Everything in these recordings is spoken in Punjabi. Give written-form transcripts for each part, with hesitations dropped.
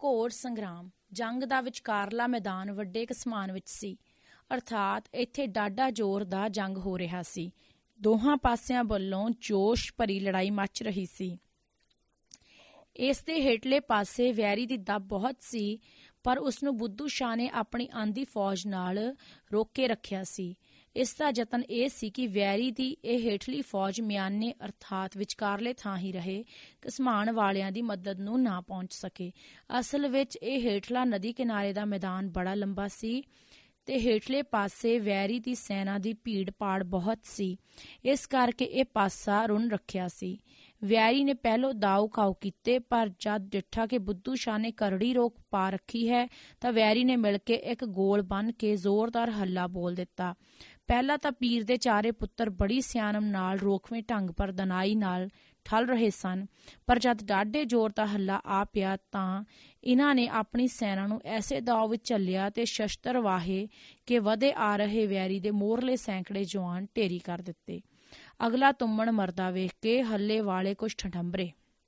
ਘੋਰ ਸੰਗਰਾਮ ਜੰਗ ਦਾ ਵਿਚਕਾਰਲਾ ਮੈਦਾਨ ਵੱਡੇ ਕਸਮਾਨ ਵਿੱਚ ਸੀ, ਅਰਥਾਤ ਇੱਥੇ ਡਾਢਾ ਜ਼ੋਰ ਦਾ ਜੰਗ ਹੋ ਰਿਹਾ ਸੀ। ਦੋਹਾਂ ਪਾਸਿਆਂ ਵੱਲੋਂ ਜੋਸ਼ ਭਰੀ ਲੜਾਈ ਮੱਚ ਰਹੀ ਸੀ। ਇਸ ਦੇ ਹੇਠਲੇ ਪਾਸੇ ਵੈਰੀ ਦੀ ਦੱਬ ਬਹੁਤ ਸੀ, ਪਰ ਉਸਨੂੰ ਬੁੱਧੂ ਸ਼ਾਹ ਨੇ ਆਪਣੀ ਆਂਦੀ ਫੌਜ ਨਾਲ ਰੋਕੇ ਰੱਖਿਆ ਸੀ। ਇਸ ਦਾ ਯਤਨ ਇਹ ਸੀ ਕਿ ਵੈਰੀ ਦੀ ਇਹ ਹੇਠਲੀ ਫੌਜ ਮਿਆਨੇ ਅਰਥਾਤ ਵਿਚਕਾਰਲੇ ਥਾਂ ਹੀ ਰਹੇ, ਘਸਮਾਣ ਵਾਲਿਆਂ ਦੀ ਮਦਦ ਨੂੰ ਨਾ ਪਹੁੰਚ ਸਕੇ। ਅਸਲ ਵਿੱਚ ਇਹ ਹੇਠਲਾ ਨਦੀ ਕਿਨਾਰੇ ਦਾ ਮੈਦਾਨ ਬੜਾ ਲੰਬਾ ਸੀ ਤੇ ਹੇਠਲੇ ਪਾਸੇ ਵੈਰੀ ਦੀ ਸੈਨਾ ਦੀ ਭੀੜ ਭਾੜ ਬਹੁਤ ਸੀ। ਇਸ ਕਰਕੇ ਇਹ ਪਾਸਾ ਰੁੰਨ ਰੱਖਿਆ ਸੀ। ਵੈਰੀ ਨੇ ਪਹਿਲੋਂ ਦਾਉ ਕਾਉ ਕੀਤੇ, ਪਰ ਜਦ ਡਿੱਠਾ ਕਿ ਬੁੱਧੂ ਸ਼ਾਹ ਨੇ ਕਰੜੀ ਰੋਕ ਪਾ ਰੱਖੀ ਹੈ ਤਾਂ ਵੈਰੀ ਨੇ ਮਿਲ ਕੇ ਇੱਕ ਗੋਲ ਬੰਨ੍ਹ ਕੇ ਜ਼ੋਰਦਾਰ ਹੱਲਾ ਬੋਲ ਦਿੱਤਾ। ਪਹਿਲਾਂ ਤਾਂ ਪੀਰ ਦੇ ਚਾਰੇ ਪੁੱਤਰ ਬੜੀ ਸਿਆਣਪ ਨਾਲ ਰੋਕਵੇਂ ਢੰਗ ਪਰ ਦਨਾਈ ਨਾਲ ਠੱਲ ਰਹੇ ਸਨ, ਪਰ ਜਦ ਡਾਢੇ ਜ਼ੋਰ ਦਾ ਹੱਲਾ ਆ ਪਿਆ ਤਾਂ ਇਹਨਾਂ ਨੇ ਆਪਣੀ ਸੈਨਾ ਨੂੰ ਐਸੇ ਦਾਅ ਵਿੱਚ ਝੱਲਿਆ ਤੇ ਸ਼ਸਤਰ ਵਾਹੇ ਕਿ ਵਧੇ ਆ ਰਹੇ ਵੈਰੀ ਦੇ ਮੋਹਰਲੇ ਸੈਂਕੜੇ ਜਵਾਨ ਢੇਰੀ ਕਰ ਦਿੱਤੇ। ਅਗਲਾ ਤੁੰਮਣ ਮਰਦਾ ਵੇਖ ਕੇ ਹੱਲੇ ਵਾਲੇ ਕੁਛ ਠਠੰਬਰੇ।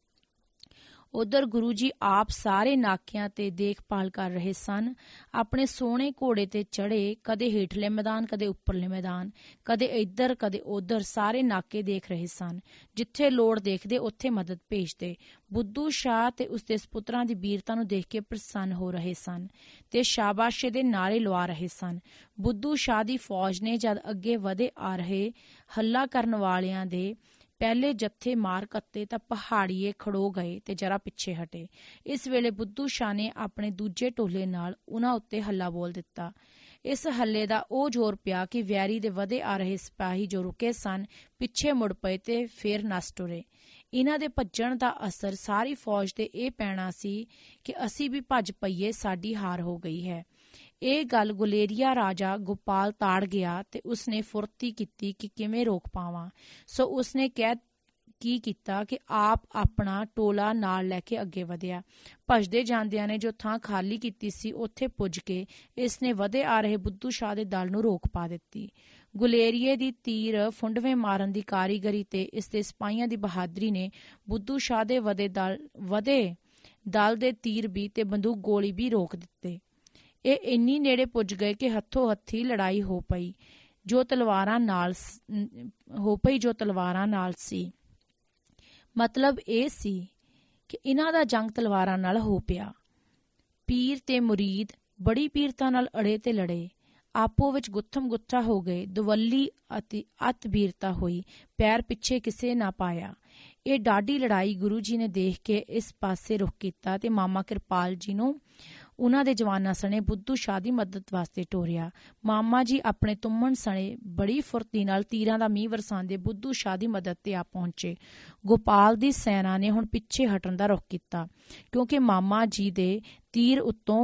ਉਧਰ ਗੁਰੂ ਜੀ ਆਪ ਸਾਰੇ ਨਾਕਿਆਂ ਤੇ ਦੇਖਭਾਲ ਕਰ ਰਹੇ ਸਨ। ਆਪਣੇ ਸੋਹਣੇ ਘੋੜੇ ਤੇ ਚੜੇ, ਕਦੇ ਹੇਠਲੇ ਮੈਦਾਨ, ਕਦੇ ਉੱਪਰਲੇ ਮੈਦਾਨ, ਕਦੇ ਇੱਧਰ ਕਦੇ ਉੱਧਰ, ਸਾਰੇ ਨਾਕੇ ਦੇਖ ਰਹੇ ਸਨ। ਜਿੱਥੇ ਲੋੜ ਦੇਖਦੇ ਉੱਥੇ ਮਦਦ ਭੇਜਦੇ। ਬੁੱਧੂ ਸ਼ਾਹ ਤੇ ਉਸਦੇ ਸਪੁੱਤਰਾਂ ਦੀ ਬੀਰਤਾ ਨੂੰ ਦੇਖ ਕੇ ਪ੍ਰਸੰਨ ਹੋ ਰਹੇ ਸਨ ਤੇ ਸ਼ਾਬਾਸ਼ੇ ਦੇ ਨਾਅਰੇ ਲਵਾ ਰਹੇ ਸਨ। ਬੁੱਧੂ ਸ਼ਾਹ ਦੀ ਫੌਜ ਨੇ ਜਦ ਅੱਗੇ ਵਧੇ ਆ ਰਹੇ ਹੱਲਾ ਕਰਨ ਵਾਲਿਆਂ ਦੇ ਪਹਿਲੇ ਜੱਥੇ ਮਾਰ ਕੱਤੇ ਤਾਂ ਪਹਾੜੀਏ ਖੜੋ ਗਏ ਤੇ ਜਰਾ ਪਿੱਛੇ ਹਟੇ। ਇਸ ਵੇਲੇ ਬੁੱਧੂ ਸ਼ਾਹ ਨੇ ਆਪਣੇ ਦੂਜੇ ਟੋਲੇ ਨਾਲ ਉਹਨਾਂ ਉੱਤੇ ਹੱਲਾ ਬੋਲ ਦਿੱਤਾ। ਇਸ ਹੱਲੇ ਦਾ ਉਹ ਜ਼ੋਰ ਪਿਆ ਕਿ ਵੈਰੀ ਦੇ ਵਧੇ ਆ ਰਹੇ ਸਿਪਾਹੀ ਜੋ ਰੁਕੇ ਸਨ ਪਿੱਛੇ ਮੁੜ ਪਏ ਤੇ ਫੇਰ ਨੱਸ ਟੁਰੇ। ਇਹਨਾਂ ਦੇ ਭੱਜਣ ਦਾ ਅਸਰ ਸਾਰੀ ਫੌਜ ਤੇ ਇਹ ਪੈਣਾ ਸੀ ਕਿ ਅਸੀਂ ਵੀ ਭੱਜ ਪਈਏ, ਸਾਡੀ ਹਾਰ ਹੋ ਗਈ ਹੈ। ਇਹ ਗੱਲ ਗੁਲੇਰੀਆ ਰਾਜਾ ਗੋਪਾਲ ਤਾੜ ਗਿਆ ਤੇ ਉਸਨੇ ਫੁਰਤੀ ਕੀਤੀ ਕਿ ਕਿਵੇਂ ਰੋਕ ਪਾਵਾਂ। ਸੋ ਉਸਨੇ ਕੀ ਕੀਤਾ ਕਿ ਆਪ ਆਪਣਾ ਟੋਲਾ ਨਾਲ ਲੈ ਕੇ ਅੱਗੇ ਵਧਿਆ। ਭੱਜਦੇ ਜਾਂਦਿਆਂ ਨੇ ਜੋ ਥਾਂ ਖਾਲੀ ਕੀਤੀ ਸੀ ਉੱਥੇ ਪੁੱਜ ਕੇ ਇਸਨੇ ਵਧੇ ਆ ਰਹੇ ਬੁੱਧੂ ਸ਼ਾਹ ਦੇ ਦਲ ਨੂੰ ਰੋਕ ਪਾ ਦਿੱਤੀ। ਗੁਲੇਰੀਏ ਦੀ ਤੀਰ ਫੁੰਡਵੇਂ ਮਾਰਨ ਦੀ ਕਾਰੀਗਰੀ ਤੇ ਇਸ ਦੇ ਸਿਪਾਹੀਆਂ ਦੀ ਬਹਾਦਰੀ ਨੇ ਬੁੱਧੂ ਸ਼ਾਹ ਦੇ ਵਧੇ ਦਲ ਦੇ ਤੀਰ ਵੀ ਤੇ ਬੰਦੂਕ ਗੋਲੀ ਵੀ ਰੋਕ ਦਿੱਤੇ। ਇਹ ਇੰਨੀ ਨੇੜੇ ਪੁੱਜ ਗਏ ਕਿ ਹੱਥੋਂ ਹੱਥੀ ਲੜਾਈ ਹੋ ਪਈ ਜੋ ਤਲਵਾਰਾਂ ਨਾਲ ਸੀ। ਮਤਲਬ ਇਹ ਸੀ ਕਿ ਇਹਨਾਂ ਦਾ ਜੰਗ ਤਲਵਾਰਾਂ ਨਾਲ ਹੋ ਪਿਆ। ਪੀਰ ਤੇ ਮੁਰੀਦ ਬੜੀ ਪੀਰਤਾ ਨਾਲ ਅੜੇ ਤੇ ਲੜੇ, ਆਪੋ ਵਿੱਚ ਗੁੱਥਮ ਗੁੱਥਾ ਹੋ ਗਏ। ਦੁਵੱਲੀ ਅਤੇ ਅਤ ਬੀਰਤਾ ਹੋਈ, ਪੈਰ ਪਿੱਛੇ ਕਿਸੇ ਨਾ ਪਾਇਆ। ਇਹ ਡਾਢੀ ਲੜਾਈ ਗੁਰੂ ਜੀ ਨੇ ਦੇਖ ਕੇ ਇਸ ਪਾਸੇ ਰੁਖ ਕੀਤਾ ਤੇ ਮਾਮਾ ਕਿਰਪਾਲ ਜੀ ਨੂੰ ਉਹਨਾਂ ਦੇ ਜਵਾਨਾਂ ਸਣੇ ਬੁੱਧੂ ਸ਼ਾਹ ਦੀ ਮਦਦ ਵਾਸਤੇ ਟੋਰਿਆ। ਮਾਮਾ ਜੀ ਆਪਣੇ ਤੁੰਮਣ ਸਣੇ ਬੜੀ ਫੁਰਤੀ ਨਾਲ ਤੀਰਾਂ ਦਾ ਮੀਂਹ ਵਰਸਾਉਂਦੇ ਬੁੱਧੂ ਸ਼ਾਹ ਦੀ ਮਦਦ ਤੇ ਆ ਪਹੁੰਚੇ। ਗੋਪਾਲ ਦੀ ਸੈਨਾ ਨੇ ਹੁਣ ਪਿੱਛੇ ਹਟਣ ਦਾ ਰੁਖ ਕੀਤਾ, ਕਿਉਂਕਿ ਮਾਮਾ ਜੀ ਦੇ ਤੀਰ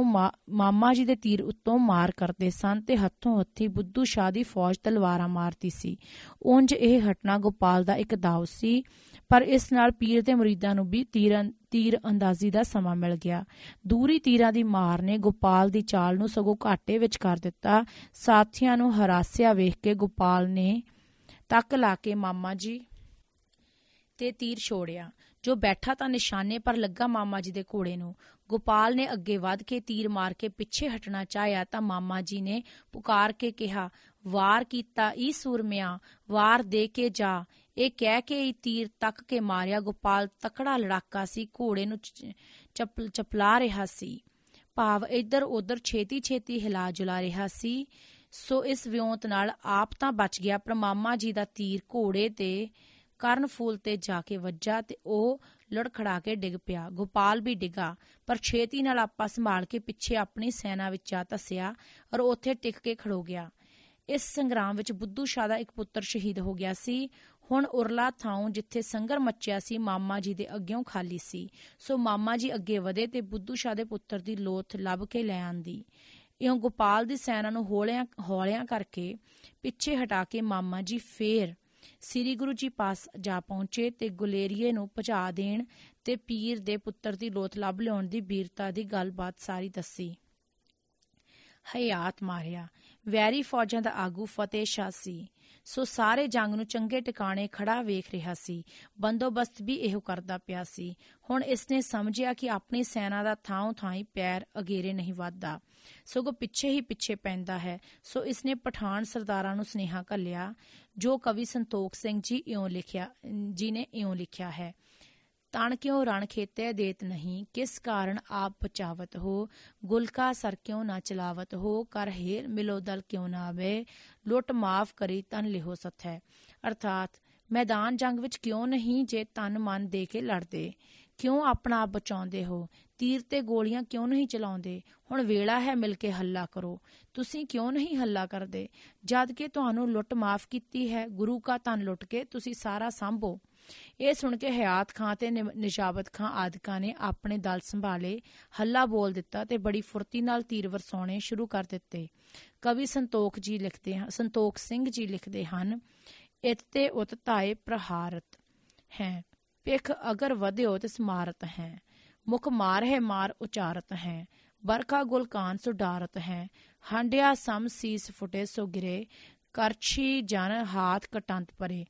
ਉੱਤੋਂ ਮਾਰ ਕਰਦੇ ਸਨ ਤੇ ਹੱਥੋਂ ਹੱਥੀ ਬੁੱਧੂ ਸ਼ਾਹ ਦੀ ਫੌਜ ਤਲਵਾਰਾਂ ਮਾਰਦੀ ਸੀ। ਉਂਝ ਇਹ ਹਟਣਾ ਗੋਪਾਲ ਦਾ ਇੱਕ ਦਾਅ ਸੀ, ਪਰ ਇਸ ਨਾਲ ਪੀਰ ਤੇ ਮੁਰੀਦਾਂ ਨੂੰ ਵੀ ਤੀਰ ਅੰਦਾਜ਼ੀ ਦਾ ਸਮਾਂ ਮਿਲ ਗਿਆ। ਦੂਰੀ ਤੀਰਾਂ ਦੀ ਮਾਰ ਨੇ ਗੋਪਾਲ ਦੀ ਚਾਲ ਨੂੰ ਸਗੋਂ ਘਾਟੇ ਵਿੱਚ ਕਰ ਦਿੱਤਾ। ਸਾਥੀਆਂ ਨੂੰ ਹਰਾਸਿਆ ਵੇਖ ਕੇ ਗੋਪਾਲ ਨੇ ਤੱਕ ਲਾ ਕੇ ਮਾਮਾ ਜੀ ਤੇ ਤੀਰ ਛੋੜਿਆ, ਜੋ ਬੈਠਾ ਤਾਂ ਨਿਸ਼ਾਨੇ ਪਰ ਲੱਗਾ ਮਾਮਾ ਜੀ ਦੇ ਘੋੜੇ ਨੂੰ। ਗੋਪਾਲ ਨੇ ਅੱਗੇ ਵੱਧ ਕੇ ਤੀਰ ਮਾਰ ਕੇ ਪਿੱਛੇ ਹਟਣਾ ਚਾਹਿਆ ਤਾਂ ਮਾਮਾ ਜੀ ਨੇ ਪੁਕਾਰ ਕੇ ਕਿਹਾ, ਵਾਰ ਕੀਤਾ ਈ ਸੂਰਮਿਆਂ, ਵਾਰ ਦੇ ਕੇ ਜਾ। ਇਹ ਕਹਿ ਕੇ ਹੀ ਤੀਰ ਤੱਕ ਕੇ ਮਾਰਿਆ। ਗੋਪਾਲ ਤਕੜਾ ਲੜਾਕਾ ਸੀ, ਘੋੜੇ ਨੂੰ ਚਪਲਾ ਰਿਹਾ ਸੀ, ਭਾਵ ਇੱਧਰ ਉੱਧਰ ਛੇਤੀ ਛੇਤੀ ਹਿਲਾ ਜੁਲਾ ਰਿਹਾ ਸੀ। ਸੋ ਇਸ ਵਿਉਂਤ ਨਾਲ ਆਪ ਤਾਂ ਬਚ ਗਿਆ, ਪਰ ਮਾਮਾ ਜੀ ਦਾ ਤੀਰ ਘੋੜੇ ਤੇ ਕਰਨਫੂਲ ਤੇ ਜਾ ਕੇ ਵੱਜਾ ਤੇ ਉਹ ਲੜਖੜਾ ਕੇ ਡਿੱਗ ਪਿਆ। ਗੋਪਾਲ ਵੀ ਡਿੱਗਾ, ਪਰ ਛੇਤੀ ਨਾਲ ਆਪਾ ਸੰਭਾਲ ਕੇ ਪਿੱਛੇ ਆਪਣੀ ਸੈਨਾ ਵਿੱਚ ਜਾ ਧੱਸਿਆ ਔਰ ਉੱਥੇ ਟਿਕ ਕੇ ਖੜੋ ਗਿਆ। ਇਸ ਸੰਗਰਾਮ ਵਿੱਚ ਬੁੱਧੂ ਸ਼ਾਹ ਦਾ ਇੱਕ ਪੁੱਤਰ ਸ਼ਹੀਦ ਹੋ ਗਿਆ ਸੀ। ਹੁਣ ਉਰਲਾ ਥਾਂ ਜਿੱਥੇ ਸੰਘਰ ਮੱਚਿਆ ਸੀ ਮਾਮਾ ਜੀ ਦੇ ਅੱਗਿਓਂ ਖਾਲੀ ਸੀ। ਸੋ ਮਾਮਾ ਜੀ ਅੱਗੇ ਵਧੇ ਤੇ ਬੁੱਧੂ ਸ਼ਾਹ ਦੇ ਪੁੱਤਰ ਦੀ ਲੋਥ ਲੱਭ ਕੇ ਲੈ ਆਂਦੀ। ਇਉਂ ਗੋਪਾਲ ਦੀ ਸੈਨਾ ਨੂੰ ਹੌਲਿਆਂ ਕਰਕੇ ਪਿੱਛੇ ਹਟਾ ਕੇ ਮਾਮਾ ਜੀ ਫੇਰ ਸ੍ਰੀ ਗੁਰੂ ਜੀ ਪਾਸ ਜਾ ਪਹੁੰਚੇ ਤੇ ਗੁਲੇਰੀਏ ਨੂੰ ਭਜਾ ਦੇਣ ਤੇ ਪੀਰ ਦੇ ਪੁੱਤਰ ਦੀ ਲੋਥ ਲੱਭ ਲਿਆਉਣ ਦੀ ਬੀਰਤਾ ਦੀ ਗੱਲਬਾਤ ਸਾਰੀ ਦੱਸੀ। ਹਯਾਤ ਮਾਰਿਆ। ਵੈਰੀ ਫੌਜਾਂ ਦਾ ਆਗੂ ਫਤਿਹ ਸ਼ਾਹ ਸੀ। ਸੋ ਸਾਰੇ ਜੰਗ ਨੂੰ ਚੰਗੇ ਟਿਕਾਣੇ ਖੜਾ ਵੇਖ ਰਿਹਾ ਸੀ। ਬੰਦੋਬਸਤ ਵੀ ਇਹੋ ਕਰਦਾ ਪਿਆ ਸੀ। ਹੁਣ ਇਸਨੇ ਸਮਝਿਆ ਕਿ ਆਪਣੀ ਸੈਨਾ ਦਾ ਥਾਂ ਥਾਈਂ ਪੈਰ ਅਗੇਰੇ ਨਹੀਂ ਵੱਧਦਾ, ਸਗੋਂ ਪਿੱਛੇ ਹੀ ਪਿੱਛੇ ਪੈਂਦਾ ਹੈ। ਸੋ ਇਸਨੇ ਪਠਾਨ ਸਰਦਾਰਾਂ ਨੂੰ ਸੁਨੇਹਾ ਘੱਲਿਆ, ਜੋ ਕਵੀ ਸੰਤੋਖ ਸਿੰਘ ਜੀ ਨੇ ਇਉਂ ਲਿਖਿਆ ਹੈ। ਤਣ ਕਿਉਂ ਰਣ ਖੇਤੇ ਦੇਤ ਨਹੀਂ, ਕਿਸ ਕਾਰਨ ਆਪ ਬਚਾਵਤ ਹੋ। ਗੁਲ ਕਾ ਸਰ ਕਿਉਂ ਨਾ ਚਲਾਵਤ ਹੋ, ਕਰ ਹੇਰ ਮਿਲੋ ਦਲ ਕਿਉਂ ਨਾ ਆਵੇ। ਲੁੱਟ ਮਾਫ ਕਰੀ ਤਨ ਲਿਹੋ ਸਥੈ। ਅਰਥਾਤ ਮੈਦਾਨ ਜੰਗ ਵਿੱਚ ਕਿਉਂ ਨਹੀਂ ਜੇ ਤਨ ਮਨ ਦੇ ਕੇ ਲੜਦੇ, ਕਿਉਂ ਆਪਣਾ ਆਪ ਬਚਾਉਂਦੇ ਹੋ, ਤੀਰ ਤੇ ਗੋਲੀਆਂ ਕਿਉਂ ਨਹੀਂ ਚਲਾਉਂਦੇ। ਹੁਣ ਵੇਲਾ ਹੈ ਮਿਲ ਕੇ ਹੱਲਾ ਕਰੋ। ਤੁਸੀਂ ਕਿਉਂ ਨਹੀਂ ਹੱਲਾ ਕਰਦੇ, ਜਦ ਕਿ ਤੁਹਾਨੂੰ ਲੁੱਟ ਮਾਫ ਕੀਤੀ ਹੈ। ਗੁਰੂ ਕਾ ਧਨ ਲੁੱਟ ਕੇ ਤੁਸੀਂ ਸਾਰਾ ਸਾਂਭੋ। ਇਹ ਸੁਣ ਕੇ ਹਯਾਤ ਖਾਂ ਤੇ ਨਿਜਾਬਤ ਖਾਂ ਆਦਿਕਾਂ ਨੇ ਆਪਣੇ ਦਲ ਸੰਭਾਲੇ, ਹੱਲਾ ਬੋਲ ਦਿੱਤਾ ਤੇ ਬੜੀ ਫੁਰਤੀ ਨਾਲ ਤੀਰ ਵਰਸਾਉਣੇ ਸ਼ੁਰੂ ਕਰ ਦਿੱਤੇ। ਕਵੀ ਸੰਤੋਖ ਸਿੰਘ ਜੀ ਲਿਖਦੇ ਹਨ, ਇਤ ਤੇ ਉਤ ਧਾਏ ਪ੍ਰਹਾਰਤ ਹੈ, ਪਿਖ ਅਗਰ ਵਧਿਓ ਤਿਸ ਮਾਰਤ ਹੈ। ਮੁਖ ਮਾਰ ਹੈ ਮਾਰ ਉਚਾਰਤ ਹੈ, ਬਰਖਾ ਗੁਲ ਕਾਨ ਸੁਡਾਰਤ ਹੈ। ਹਾਂਡਿਆ ਸਮ ਸੀਸ ਫੁਟੇ ਸੋ ਗਿਰੇ, ਕਰਛੀ ਜਨ ਹਾਥ ਕਟੰਤ ਪਰੇ।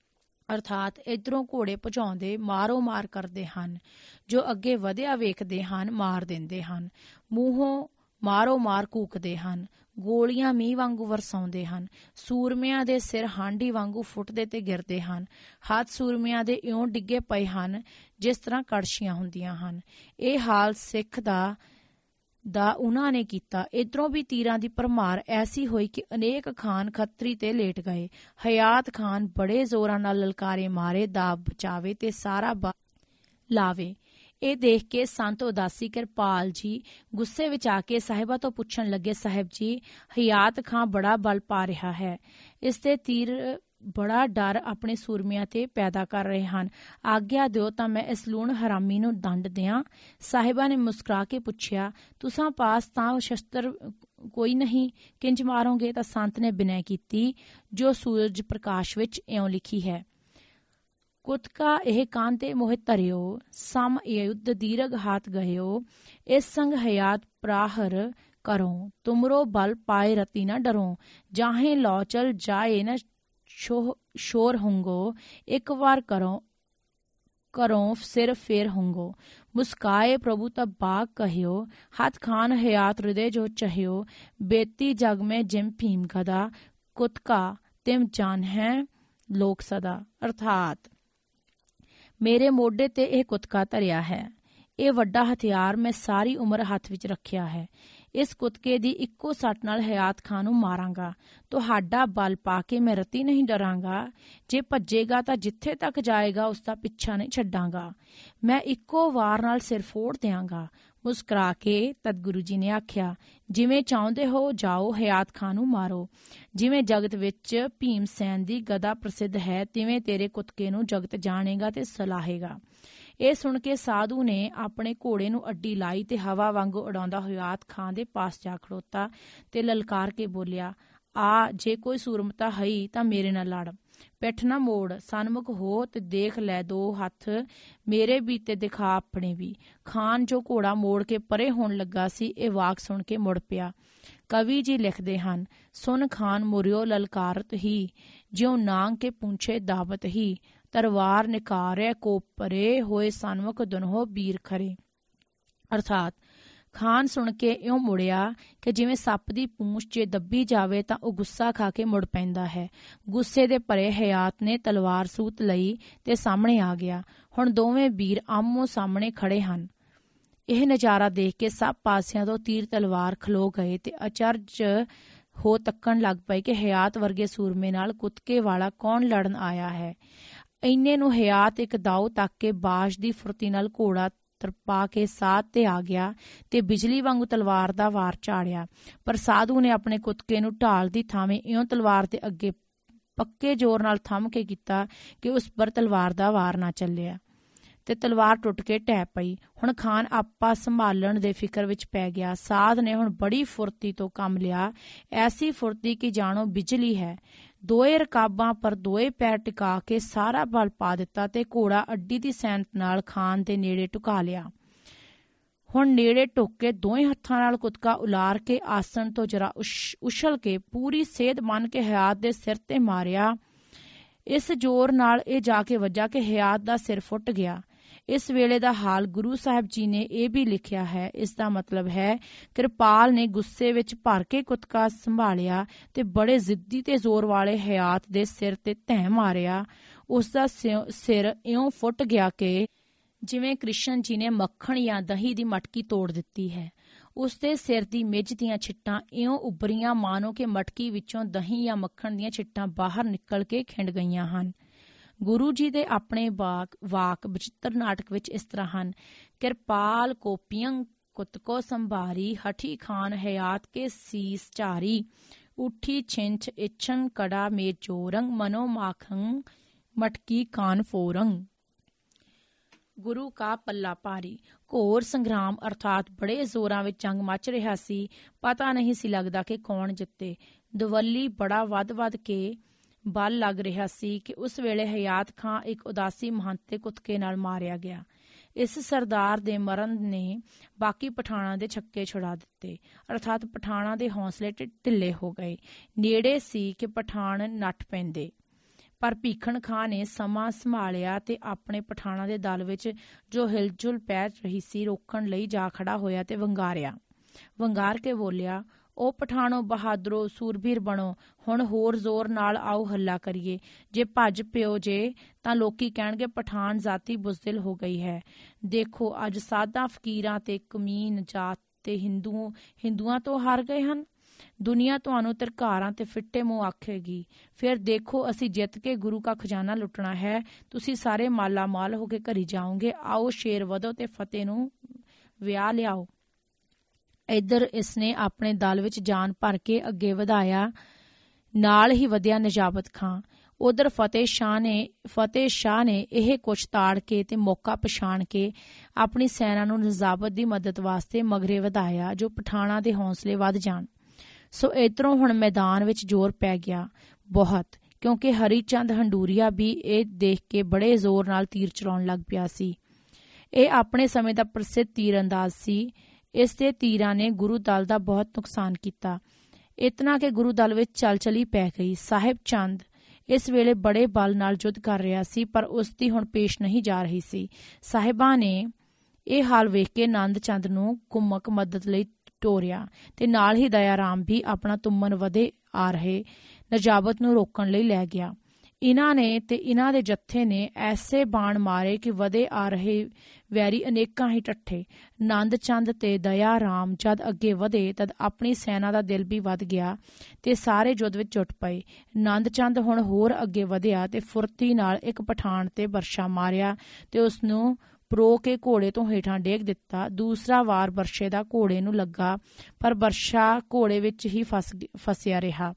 ਅਰਥਾਤ ਇੱਧਰੋਂ ਘੋੜੇ ਭਜਾਉਂਦੇ ਮਾਰੋ ਮਾਰ ਕਰਦੇ ਹਨ, ਜੋ ਅੱਗੇ ਵਧਿਆ ਵੇਖਦੇ ਹਨ ਮਾਰ ਦਿੰਦੇ ਹਨ। ਮੂੰਹੋਂ ਮਾਰੋ ਮਾਰ ਕੂਕਦੇ ਹਨ, ਗੋਲੀਆਂ ਮੀਂਹ ਵਾਂਗੂ ਵਰਸਾਉਂਦੇ ਹਨ। ਸੂਰਮਿਆਂ ਦੇ ਸਿਰ ਹਾਂਡੀ ਵਾਂਗੂ ਫੁੱਟਦੇ ਤੇ ਗਿਰਦੇ ਹਨ। ਹੱਥ ਸੂਰਮਿਆਂ ਦੇ ਇਉਂ ਡਿੱਗੇ ਪਏ ਹਨ ਜਿਸ ਤਰ੍ਹਾਂ ਕੜਛੀਆਂ ਹੁੰਦੀਆਂ ਹਨ। ਇਹ ਹਾਲ ਸਿੱਖ ਦਾ ਉਹਨਾਂ ਨੇ ਕੀਤਾ। ਇੱਧਰੋਂ ਵੀ ਤੀਰਾਂ ਦੀ ਭਰਮਾਰ ਐਸੀ ਹੋਈ ਕਿ ਅਨੇਕ ਖਾਨ ਖੱਤਰੀ ਤੇ ਲੇਟ ਗਏ। ਹਯਾਤ ਖਾਨ ਬੜੇ ਜ਼ੋਰਾਂ ਨਾਲ ਲਲਕਾਰੇ ਮਾਰੇ, ਦਾ ਬਚਾਵੇ ਤੇ ਸਾਰਾ ਲਾਵੇ। ਇਹ ਦੇਖ ਕੇ ਸੰਤ ਉਦਾਸੀ ਕਿਰਪਾਲ ਜੀ ਗੁੱਸੇ ਵਿੱਚ ਆ ਕੇ ਸਾਹਿਬਾਂ ਤੋਂ ਪੁੱਛਣ ਲੱਗੇ, ਸਾਹਿਬ ਜੀ, ਹਯਾਤ ਖਾਂ ਬੜਾ ਬਲ ਪਾ ਰਿਹਾ ਹੈ, ਇਸ ਦੇ ਤੀਰ ਬੜਾ ਡਰ ਆਪਣੇ ਸੂਰਮਿਆਂ ਤੇ ਪੈਦਾ ਕਰ ਰਹੇ ਹਨ। ਆਗਿਆ ਦਿਓ ਤਾਂ ਮੈਂ ਇਸ ਲੂਣ ਹਰਾਮੀ ਨੂੰ ਦੰਡ ਦਿਆਂ। ਸਾਹਿਬਾਂ ਨੇ ਮੁਸਕਰਾ ਕੇ ਪੁੱਛਿਆ, ਤੁਸਾਂ ਪਾਸ ਤਾਂ ਸ਼ਸਤਰ ਕੋਈ ਨਹੀਂ, ਕਿੰਜ ਮਾਰੋਗੇ। ਤਾਂ ਸੰਤ ਨੇ ਬਿਨੈ ਕੀਤੀ, ਜੋ ਸੂਰਜ ਪ੍ਰਕਾਸ਼ ਵਿੱਚ ਇਉਂ ਲਿਖੀ ਹੈ, ਕੁਤਕਾ ਇਹ ਕਾਂਤੇ ਮੋਹਿ ਧਰਿਓ, ਸਮ ਯੁੱਧ ਦੀਰਘ ਹਾਥ ਗਇਓ। ਇਸ ਸੰਗ ਹਯਾਤ ਪ੍ਰਾਹਰ ਕਰੋ, ਤੁਮਰੋ ਬਲ ਪਾਏ ਰਤੀ ਨਾ ਡਰੋ। ਜਾਹੇ ਲੌ ਚਲ ਜਾਏ ਨਾ ਸ਼ੋਰ ਹੁੰਗੋ, ਇੱਕ ਵਾਰ ਕਰੋ ਸਿਰ ਫੇਰ ਹੁੰਗੋ। ਮੁਸਕਾਏ ਪ੍ਰਭੂ ਤਬ ਬਾਗ ਕਹਿਓ, ਹੱਥ ਖਾਨ ਹਯਾਤ ਹ੍ਰਿਦय ਜੋ ਚਹਿਓ। ਬੇਤੀ ਜਗ ਮੈਂ ਜਿਮ ਭੀਮ ਗਦਾ, ਕੁਤਕਾ ਤਿਮ ਜਾਨ ਹੈ ਲੋਕ ਸਦਾ। ਅਰਥਾਤ ਮੇਰੇ ਮੋਢੇ ਤੇ ਇਹ ਕੁਤਕਾ ਧਰਿਆ ਹੈ, ਇਹ ਵੱਡਾ ਹਥਿਆਰ ਮੈਂ ਸਾਰੀ ਉਮਰ ਹੱਥ ਵਿੱਚ ਰੱਖਿਆ ਹੈ। ਇਸ ਕੁਤਕੇ ਦੀ ਇੱਕੋ ਸੱਟ ਨਾਲ ਹਯਾਤ ਖਾਂ ਨੂੰ ਮਾਰਾਂਗਾ। ਤੁਹਾਡਾ ਬਲ ਪਾ ਕੇ ਮੈਂ ਰਤੀ ਨਹੀਂ ਡਰਾਂਗਾ। ਜੇ ਭੱਜੇਗਾ ਤਾਂ ਜਿੱਥੇ ਤੱਕ ਜਾਏਗਾ ਉਸ ਦਾ ਪਿੱਛਾ ਨਹੀਂ ਛੱਡਾਂਗਾ। ਮੈਂ ਇੱਕੋ ਵਾਰ ਨਾਲ ਸਿਰ ਫੋੜ ਦਿਆਂਗਾ। ਮੁਸਕਰਾ ਕੇ ਤਦ ਗੁਰੂ ਜੀ ਨੇ ਆਖਿਆ, ਜਿਵੇਂ ਚਾਹੁੰਦੇ ਹੋ ਜਾਓ, ਹਯਾਤ ਖਾਂ ਨੂੰ ਮਾਰੋ। ਜਿਵੇਂ ਜਗਤ ਵਿੱਚ ਭੀਮ ਸੈਨ ਦੀ ਗਦਾ ਪ੍ਰਸਿੱਧ ਹੈ, ਤਿਵੇਂ ਤੇਰੇ ਕੁਤਕੇ ਨੂੰ ਜਗਤ ਜਾਣੇਗਾ ਤੇ ਸਲਾਹੇਗਾ। ਇਹ ਸੁਣ ਕੇ ਸਾਧੂ ਨੇ ਆਪਣੇ ਘੋੜੇ ਨੂੰ ਅੱਡੀ ਲਾਈ ਤੇ ਹਵਾ ਵਾਂਗੂ ਉਡਾਉਂਦਾ ਹਯਾਤ ਖਾਂ ਦੇ ਪਾਸ ਜਾ ਖੜੋਤਾ ਤੇ ਲਲਕਾਰ ਕੇ ਬੋਲਿਆ, ਆ ਜੇ ਕੋਈ ਸੂਰਮਤਾ ਹਈ ਤਾਂ ਮੇਰੇ ਨਾਲ ਲੜ। ਪਿੱਠ ਨਾ ਮੋੜ, ਸਨਮੁਖ ਹੋ ਤੇ ਦੇਖ ਲੈ ਦੋ ਹੱਥ ਮੇਰੇ ਵੀ ਤੇ ਦਿਖਾ ਆਪਣੇ ਵੀ। ਖਾਨ ਜੋ ਘੋੜਾ ਮੋੜ ਕੇ ਪਰੇ ਹੋਣ ਲੱਗਾ ਸੀ, ਇਹ ਵਾਕ ਸੁਣ ਕੇ ਮੁੜ ਪਿਆ। ਕਵੀ ਜੀ ਲਿਖਦੇ ਹਨ, ਸੁਨ ਖਾਨ ਮੁਰਿਓ ਲਲਕਾਰਤ ਹੀ, ਜਿਉ ਨਾਂਗ ਕੇ ਪੂੰਛੇ ਦਾਵਤ ਹੀ। ਤਰਵਾਰ ਨਿਕਾਰੇ ਕੋਪ ਪਰੇ, ਹੋਏ ਸਨਮੁਖ ਦੁਨਹੋ ਬੀਰ ਖਰੇ। ਅਰਥਾਤ ਖਾਨ ਸੁਣ ਕੇ ਇਉਂ ਮੁੜਿਆ ਕਿ ਜਿਵੇਂ ਸੱਪ ਦੀ ਪੂੰਛ ਜੇ ਦੱਬੀ ਜਾਵੇ ਤਾਂ ਉਹ ਗੁੱਸਾ ਖਾ ਕੇ ਮੁੜ ਪੈਂਦਾ ਹੈ। ਗੁੱਸੇ ਦੇ ਭਰੇ ਹਯਾਤ ਨੇ ਤਲਵਾਰ ਸੂਤ ਲਈ ਤੇ ਸਾਹਮਣੇ ਆ ਗਿਆ। ਹੁਣ ਦੋਵੇਂ ਵੀਰ ਆਮੋ ਸਾਹਮਣੇ ਖੜੇ ਹਨ। ਇਹ ਨਜ਼ਾਰਾ ਦੇਖ ਕੇ ਸਭ ਪਾਸਿਆਂ ਤੋਂ ਤੀਰ ਤਲਵਾਰ ਖਲੋ ਗਏ ਤੇ ਅਚਰਜ ਹੋ ਤੱਕਣ ਲੱਗ ਪਏ ਕਿ ਹਯਾਤ ਵਰਗੇ ਸੂਰਮੇ ਨਾਲ ਕੁਤਕੇ ਵਾਲਾ ਕੌਣ ਲੜਨ ਆਇਆ ਹੈ। ਇੰਨੇ ਨੂੰ ਹਯਾਤ ਇੱਕ ਦਾਉ ਤੱਕ ਕੇ ਬਾਜ਼ ਦੀ ਫੁਰਤੀ ਨਾਲ ਘੋੜਾ ਤਰਪਾ ਕੇ ਸਾਧ ਤੇ ਆ ਗਿਆ ਤੇ ਬਿਜਲੀ ਵਾਂਗੂ ਤਲਵਾਰ ਦਾ ਵਾਰ ਝਾੜਿਆ। ਪਰ ਸਾਧੂ ਨੇ ਆਪਣੇ ਕੁਤਕੇ ਨੂੰ ਢਾਲ ਦੀ ਥਾਵੇਂ ਇਉਂ ਤਲਵਾਰ ਦੇ ਅੱਗੇ ਪੱਕੇ ਜ਼ੋਰ ਨਾਲ ਥੰਮ ਕੇ ਕੀਤਾ ਕਿ ਉਸ ਪਰ ਤਲਵਾਰ ਦਾ ਵਾਰ ਨਾ ਚੱਲਿਆ ਤੇ ਤਲਵਾਰ ਟੁੱਟ ਕੇ ਢਹਿ ਪਈ। ਹੁਣ ਖਾਨ ਆਪਾ ਸੰਭਾਲਣ ਦੇ ਫਿਕਰ ਵਿੱਚ ਪੈ ਗਿਆ। ਸਾਧ ਨੇ ਹੁਣ ਬੜੀ ਫੁਰਤੀ ਤੋਂ ਕੰਮ ਲਿਆ, ਐਸੀ ਫੁਰਤੀ ਕਿ ਜਾਣੋ ਬਿਜਲੀ ਹੈ। ਦੋਏ ਰਕਾਬਾਂ ਪਰ ਦੋਏ ਪੈਰ ਟਿਕਾ ਕੇ ਸਾਰਾ ਬਲ ਪਾ ਦਿੱਤਾ ਤੇ ਘੋੜਾ ਅੱਡੀ ਦੀ ਸੈਨਤ ਨਾਲ ਖਾਨ ਦੇ ਨੇੜੇ ਟੁਕਾ ਲਿਆ। ਹੁਣ ਨੇੜੇ ਢੁੱਕ ਕੇ ਦੋਵੇਂ ਹੱਥਾਂ ਨਾਲ ਕੁੱਦਕਾ ਉਲਾਰ ਕੇ ਆਸਣ ਤੋਂ ਜਰਾ ਉਛਲ ਕੇ ਪੂਰੀ ਸੇਧ ਮੰਨ ਕੇ ਹਯਾਤ ਦੇ ਸਿਰ ਤੇ ਮਾਰਿਆ। ਇਸ ਜ਼ੋਰ ਨਾਲ ਇਹ ਜਾ ਕੇ ਵੱਜਾ ਕਿ ਹਯਾਤ ਦਾ ਸਿਰ ਫੁੱਟ ਗਿਆ। ਇਸ ਵੇਲੇ ਦਾ ਹਾਲ ਗੁਰੂ ਸਾਹਿਬ ਜੀ ਨੇ ਇਹ ਵੀ ਲਿਖਿਆ ਹੈ। ਇਸ ਦਾ ਮਤਲਬ ਹੈ ਕਿਰਪਾਲ ਨੇ ਗੁੱਸੇ ਵਿੱਚ ਭਰ ਕੇ ਕੁੱਦਕਾ ਸੰਭਾਲਿਆ ਤੇ ਬੜੇ ਜ਼ਿੱਦੀ ਤੇ ਜ਼ੋਰ ਵਾਲੇ ਹਯਾਤ ਦੇ ਸਿਰ ਤੇ ਧੈਂ ਮਾਰਿਆ। ਉਸ ਦਾ ਸਿਰ ਇਉਂ ਫੁੱਟ ਗਿਆ ਕਿ ਜਿਵੇਂ ਕ੍ਰਿਸ਼ਨ ਜੀ ਨੇ ਮੱਖਣ ਜਾਂ ਦਹੀਂ ਦੀ ਮਟਕੀ ਤੋੜ ਦਿੱਤੀ ਹੈ। ਉਸ ਦੇ ਸਿਰ ਦੀ ਮਿੱਝ ਦੀਆਂ ਛਿੱਟਾਂ ਇਉਂ ਉੱਭਰੀਆਂ ਮਾਨੋ ਕਿ ਮਟਕੀ ਵਿੱਚੋਂ ਦਹੀਂ ਜਾਂ ਮੱਖਣ ਦੀਆਂ ਛਿੱਟਾਂ ਬਾਹਰ ਨਿਕਲ ਕੇ ਖਿੰਡ ਗਈਆਂ ਹਨ। ਗੁਰੂ ਜੀ ਦੇ ਆਪਣੇ ਵਾਕ ਬਚਿੱਤਰ ਨਾਟਕ ਵਿੱਚ ਇਸ ਤਰ੍ਹਾਂ ਹਨ। ਕਿਰਪਾਲ ਕੋਪੀਆਂ ਕੁੱਤਕੋ ਸੰਭਾਰੀ, ਹਠੀ ਖਾਨ ਹਯਾਤ ਕੇ ਸੀਸ ਝਾਰੀ, ਉੱਠੀ ਛਿੰਛ ਇਛਨ ਕੜਾ ਮੇ ਚੋਰੰਗ, ਮਨੋ ਮਾਖੰ ਮਟਕੀ ਕਾਨ ਫੋਰੰਗ। ਗੁਰੂ ਕਾ ਪੱਲਾ ਭਾਰੀ। ਘੋਰ ਸੰਗਰਾਮ ਅਰਥਾਤ ਬੜੇ ਜ਼ੋਰਾਂ ਵਿੱਚ ਜੰਗ ਮਚ ਰਿਹਾ ਸੀ। ਪਤਾ ਨਹੀਂ ਸੀ ਲੱਗਦਾ ਕਿ ਕੌਣ ਜਿੱਤੇ। ਦਵੱਲੀ ਬੜਾ ਵੱਧ ਕੇ ਬਲ ਲੱਗ ਰਿਹਾ ਸੀ ਕਿ ਉਸ ਵੇਲੇ ਹਯਾਤ ਖਾਂ ਇੱਕ ਉਦਾਸੀ ਮਹੰਤ ਦੇ ਕੁੱਤਕੇ ਨਾਲ ਮਾਰਿਆ ਗਿਆ। ਇਸ ਸਰਦਾਰ ਦੇ ਮਰਨ ਨੇ ਬਾਕੀ ਪਠਾਣਾਂ ਦੇ ਛੱਕੇ ਛੁਡਾ ਦਿੱਤੇ, ਅਰਥਾਤ ਪਠਾਣਾਂ ਦੇ ਹੌਸਲੇ ਢਿੱਲੇ ਹੋ ਗਏ। ਨੇੜੇ ਸੀ ਕਿ ਪਠਾਣ ਨੱਠ ਪੈਂਦੇ, ਪਰ ਭੀਖਣ ਖਾਂ ਨੇ ਸਮਾਂ ਸੰਭਾਲਿਆ ਤੇ ਆਪਣੇ ਪਠਾਣਾਂ ਦੇ ਦਲ ਵਿੱਚ ਜੋ ਹਿਲਜੁਲ ਪੈ ਰਹੀ ਸੀ ਰੋਕਣ ਲਈ ਜਾ ਖੜਾ ਹੋਇਆ ਤੇ ਵੰਗਾਰ ਕੇ ਬੋਲਿਆ, ਉਹ ਪਠਾਣੋ ਬਹਾਦਰੋ ਸੂਰਬੀਰ ਬਣੋ, ਹੁਣ ਹੋਰ ਜ਼ੋਰ ਨਾਲ ਆਓ ਹੱਲਾ ਕਰੀਏ। ਜੇ ਭੱਜ ਪਿਓ ਜੇ ਤਾਂ ਲੋਕੀ ਕਹਿਣਗੇ ਪਠਾਨ ਜ਼ਾਤੀ ਬੁਜ਼ਦਿਲ ਹੋ ਗਈ ਹੈ। ਦੇਖੋ ਅੱਜ ਸਾਧਾਂ ਫਕੀਰਾਂ ਤੇ ਕਮੀਨ ਜਾਤ ਤੇ ਹਿੰਦੂਆਂ ਤੋਂ ਹਾਰ ਗਏ ਹਨ। ਦੁਨੀਆ ਤੁਹਾਨੂੰ ਧਰਕਾਰਾਂ ਤੇ ਫਿੱਟੇ ਮੂੰਹ ਆਖੇਗੀ। ਫਿਰ ਦੇਖੋ ਅਸੀਂ ਜਿੱਤ ਕੇ ਗੁਰੂ ਕਾ ਖਜ਼ਾਨਾ ਲੁੱਟਣਾ ਹੈ। ਤੁਸੀਂ ਸਾਰੇ ਮਾਲਾ ਮਾਲ ਹੋ ਕੇ ਘਰੀ ਜਾਓਗੇ। ਆਓ ਸ਼ੇਰ ਵਧੋ ਤੇ ਫਤਿਹ ਨੂੰ ਵਿਆਹ ਲਿਆਓ। ਇੱਧਰ ਇਸਨੇ ਆਪਣੇ ਦਲ ਵਿੱਚ ਜਾਨ ਭਰ ਕੇ ਅੱਗੇ ਵਧਾਇਆ, ਨਾਲ ਹੀ ਵਧਿਆ ਨਜਾਬਤ ਖਾਂ। ਉਧਰ ਫਤਿਹ ਸ਼ਾਹ ਨੇ ਇਹ ਕੁਛ ਤਾੜ ਕੇ ਤੇ ਮੌਕਾ ਪਛਾਣ ਕੇ ਆਪਣੀ ਸੈਨਾ ਨੂੰ ਨਜਾਬਤ ਦੀ ਮਦਦ ਵਾਸਤੇ ਮਗਰੇ ਵਧਾਇਆ, ਜੋ ਪਠਾਣਾਂ ਦੇ ਹੌਸਲੇ ਵੱਧ ਜਾਣ। ਸੋ ਇੱਧਰੋਂ ਹੁਣ ਮੈਦਾਨ ਵਿੱਚ ਜ਼ੋਰ ਪੈ ਗਿਆ ਬਹੁਤ, ਕਿਉਂਕਿ ਹਰੀ ਚੰਦ ਹੰਡੂਰੀਆ ਵੀ ਇਹ ਦੇਖ ਕੇ ਬੜੇ ਜ਼ੋਰ ਨਾਲ ਤੀਰ ਚਲਾਉਣ ਲੱਗ ਪਿਆ ਸੀ। ਇਹ ਆਪਣੇ ਸਮੇਂ ਦਾ ਪ੍ਰਸਿੱਧ ਤੀਰ ਅੰਦਾਜ਼ ਸੀ। ਇਸ ਦੇ ਤੀਰਾਂ ਨੇ ਗੁਰੂ ਦਲ ਦਾ ਬਹੁਤ ਨੁਕਸਾਨ ਕੀਤਾ, ਇਤਨਾ ਕਿ ਗੁਰੂ ਦਲ ਵਿੱਚ ਚਲਚਲੀ ਪੈ ਗਈ। ਸਾਹਿਬ ਚੰਦ ਇਸ ਵੇਲੇ ਬੜੇ ਬਲ ਨਾਲ ਯੁੱਧ ਕਰ ਰਿਹਾ ਸੀ, ਪਰ ਉਸ ਦੀ ਹੁਣ ਪੇਸ਼ ਨਹੀਂ ਜਾ ਰਹੀ ਸੀ। ਸਾਹਿਬਾਂ ਨੇ ਇਹ ਹਾਲ ਵੇਖ ਕੇ ਨੰਦ ਚੰਦ ਨੂੰ ਕੁਮਕ ਮਦਦ ਲਈ ਟੋਰਿਆ ਤੇ ਨਾਲ ਹੀ ਦਇਆ ਰਾਮ ਵੀ ਆਪਣਾ ਤੁੰਮਨ ਵਧੇ ਆ ਰਹੇ ਨਜਾਬਤ ਨੂੰ ਰੋਕਣ ਲਈ ਲੈ ਗਿਆ। ਇਹਨਾਂ ਨੇ ਤੇ ਇਹਨਾਂ ਦੇ ਜੱਥੇ ਨੇ ਐਸੇ ਬਾਣ ਮਾਰੇ ਕਿ ਵਧੇ ਆ ਰਹੇ ਵੈਰੀ ਅਨੇਕਾਂ ਹੀ ਟੱਠੇ। ਨੰਦ ਚੰਦ ਤੇ ਦਇਆ ਰਾਮ ਜਦ ਅੱਗੇ ਵਧੇ ਤਦ ਆਪਣੀ ਸੈਨਾ ਦਾ ਦਿਲ ਵੀ ਵੱਧ ਗਿਆ ਤੇ ਸਾਰੇ ਯੁੱਧ ਵਿੱਚ ਜੁਟ ਪਏ। ਨੰਦ ਚੰਦ ਹੁਣ ਹੋਰ ਅੱਗੇ ਵਧਿਆ ਤੇ ਫੁਰਤੀ ਨਾਲ ਇੱਕ ਪਠਾਣ ਤੇ ਵਰਸ਼ਾ ਮਾਰਿਆ ਤੇ ਉਸਨੂੰ ਪਰੋ ਕੇ ਘੋੜੇ ਤੋਂ ਹੇਠਾਂ ਡੇਗ ਦਿੱਤਾ। ਦੂਸਰਾ ਵਾਰ ਵਰਸ਼ੇ ਦਾ ਘੋੜੇ ਨੂੰ ਲੱਗਾ, ਪਰ ਵਰਸ਼ਾ ਘੋੜੇ ਵਿੱਚ ਹੀ ਫਸਿਆ ਰਿਹਾ।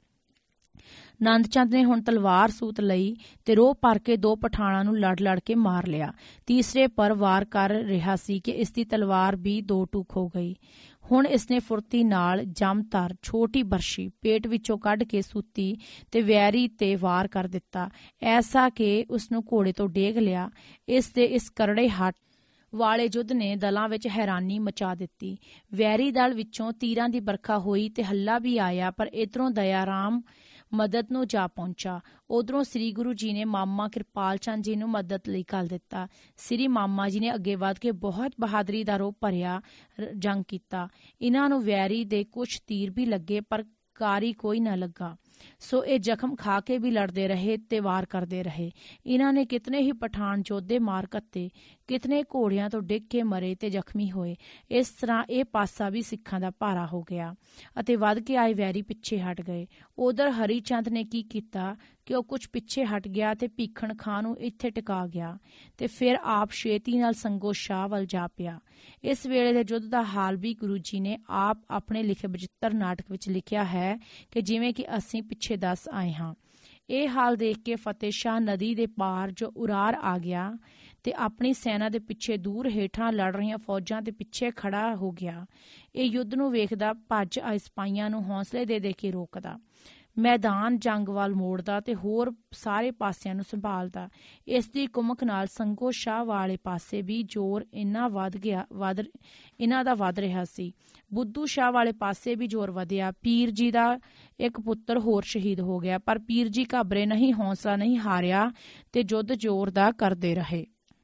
ਨੰਦ ਚੰਦ ਨੇ ਹੁਣ ਤਲਵਾਰ ਸੂਤ ਲਈ ਤੇ ਰੋਹ ਭਰ ਕੇ ਦੋ ਪਠਾਣਾਂ ਨੂੰ ਲੜ ਕੇ ਮਾਰ ਲਿਆ। ਤੀਸਰੇ ਪਰ ਵਾਰ ਕਰ ਰਿਹਾ ਸੀ ਕਿ ਇਸ ਦੀ ਤਲਵਾਰ ਵੀ ਦੋ ਟੂਕ ਹੋ ਗਈ। ਹੁਣ ਇਸਨੇ ਫੁਰਤੀ ਨਾਲ ਜਮਤਰ ਛੋਟੀ ਬਰਸ਼ੀ ਪੇਟ ਵਿੱਚੋਂ ਕੱਢ ਕੇ ਸੂਤੀ ਤੇ ਵੈਰੀ ਤੇ ਵਾਰ ਕਰ ਦਿੱਤਾ, ਐਸਾ ਕਿ ਉਸਨੂੰ ਘੋੜੇ ਤੋਂ ਡੇਗ ਲਿਆ। ਇਸ ਦੇ ਇਸ ਕਰੜੇ ਹੱਟ ਵਾਲੇ ਯੁੱਧ ਨੇ ਦਲਾਂ ਵਿੱਚ ਹੈਰਾਨੀ ਮਚਾ ਦਿੱਤੀ। ਵੈਰੀ ਦਲ ਵਿੱਚੋਂ ਤੀਰਾਂ ਦੀ ਵਰਖਾ ਹੋਈ ਤੇ ਹੱਲਾ ਵੀ ਆਇਆ, ਪਰ ਇੱਧਰੋਂ ਦਇਆ ਰਾਮ ਮਦਦ ਨੂੰ ਜਾ ਪਹੁੰਚਾ। ਉਧਰੋਂ ਸ੍ਰੀ ਗੁਰੂ ਜੀ ਨੇ ਮਾਮਾ ਕਿਰਪਾਲ ਚੰਦ ਜੀ ਨੂੰ ਮਦਦ ਲਈ ਘੱਲ ਦਿੱਤਾ। ਸ੍ਰੀ ਮਾਮਾ ਜੀ ਨੇ ਅੱਗੇ ਵਧ ਕੇ ਬਹੁਤ ਬਹਾਦਰੀ ਦਾ ਰੋਹ ਭਰਿਆ ਜੰਗ ਕੀਤਾ। ਇਹਨਾਂ ਨੂੰ ਵੈਰੀ ਦੇ ਕੁਛ ਤੀਰ ਵੀ ਲੱਗੇ, ਪਰ ਕਾਰੀ ਕੋਈ ਨਾ ਲੱਗਾ। ਸੋ ਇਹ ਜ਼ਖਮ ਖਾ ਕੇ ਵੀ ਲੜਦੇ ਰਹੇ ਤੇ ਵਾਰ ਕਰਦੇ ਰਹੇ। ਇਹਨਾਂ ਨੇ ਕਿਤਨੇ ਹੀ ਪਠਾਨ ਯੋਧੇ ਮਾਰ ਕੱਤੇ, ਕਿਤਨੇ ਘੋੜਿਆਂ ਤੋਂ ਡਿੱਗ ਕੇ ਮਰੇ ਤੇ ਜ਼ਖਮੀ ਹੋਏ। ਇਸ ਤਰ੍ਹਾਂ ਇਹ ਪਾਸਾ ਵੀ ਸਿੱਖਾਂ ਦਾ ਭਾਰਾ ਹੋ ਗਿਆ ਅਤੇ ਵੱਧ ਕੇ ਆਏ ਵੈਰੀ ਪਿੱਛੇ ਹਟ ਗਏ। ਉਧਰ ਹਰੀ ਚੰਦ ਨੇ ਕੀ ਕੀਤਾ ਕਿ ਉਹ ਕੁਝ ਪਿੱਛੇ ਹਟ ਗਿਆ ਤੇ ਭੀਖਣ ਖਾਂ ਨੂੰ ਇੱਥੇ ਟਿਕਾ ਗਿਆ ਤੇ ਫਿਰ ਆਪ ਛੇਤੀ ਨਾਲ ਸੰਗੋ ਸ਼ਾਹ ਵੱਲ ਜਾ ਪਿਆ। ਇਸ ਵੇਲੇ ਦੇ ਯੁੱਧ ਦਾ ਹਾਲ ਵੀ ਗੁਰੂ ਜੀ ਨੇ ਆਪ ਆਪਣੇ ਲਿਖੇ ਬਚਿੱਤਰ ਨਾਟਕ ਵਿੱਚ ਲਿਖਿਆ ਹੈ ਕਿ ਜਿਵੇਂ ਕਿ ਅਸੀਂ ਪਿੱਛੇ ਦੱਸ ਆਏ ਹਾਂ। ਇਹ ਹਾਲ ਦੇਖ ਕੇ ਫਤਿਹ ਸ਼ਾਹ ਨਦੀ ਦੇ ਪਾਰ ਜੋ ਉਰਾਰ ਆ ਗਿਆ ਤੇ ਆਪਣੀ ਸੈਨਾ ਦੇ ਪਿੱਛੇ ਦੂਰ ਹੇਠਾਂ ਲੜ ਰਹੀਆਂ ਫੌਜਾਂ ਦੇ ਪਿੱਛੇ ਖੜਾ ਹੋ ਗਿਆ। ਇਹ ਯੁੱਧ ਨੂੰ ਵੇਖਦਾ ਭੱਜ ਆਏ ਸਿਪਾਹੀਆਂ ਨੂੰ ਹੌਸਲੇ ਦੇ ਕੇ ਰੋਕਦਾ। ਮੈਦਾਨ ਜੰਗ ਵੱਲ ਮੋੜਦਾ ਤੇ ਹੋਰ ਸਾਰੇ ਪਾਸਿਆਂ ਨੂੰ ਸੰਭਾਲਦਾ। ਇਸ ਦੀ ਕੁਮਕ ਨਾਲ ਸੰਗੋ ਸ਼ਾਹ ਵਾਲੇ ਪਾਸੇ ਵੀ ਜ਼ੋਰ ਇਹਨਾਂ ਦਾ ਵੱਧ ਰਿਹਾ ਸੀ। ਬੁੱਧੂ ਸ਼ਾਹ ਵਾਲੇ ਪਾਸੇ ਵੀ ਜ਼ੋਰ ਵਧਿਆ। ਪੀਰ ਜੀ ਦਾ ਇੱਕ ਪੁੱਤਰ ਹੋਰ ਸ਼ਹੀਦ ਹੋ ਗਿਆ, ਪਰ ਪੀਰ ਜੀ ਘਾਬਰੇ ਨਹੀਂ, ਹੌਸਲਾ ਨਹੀਂ ਹਾਰਿਆ ਤੇ ਯੁੱਧ ਜ਼ੋਰ ਦਾ ਕਰਦੇ ਰਹੇ।